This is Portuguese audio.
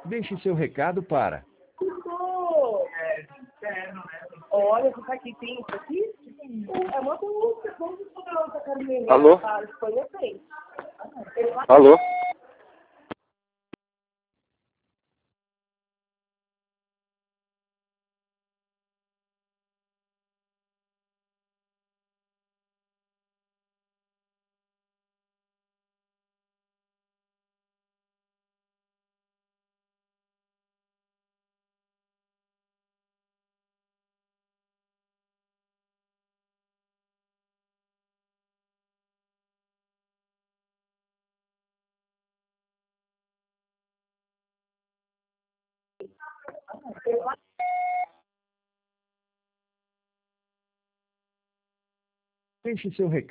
Deixe seu recado para... Olha, você aqui tem isso aqui? É uma música, vamos explorar outra caminhonete. Alô? A Espanha tem. Alô? Deixe seu recado.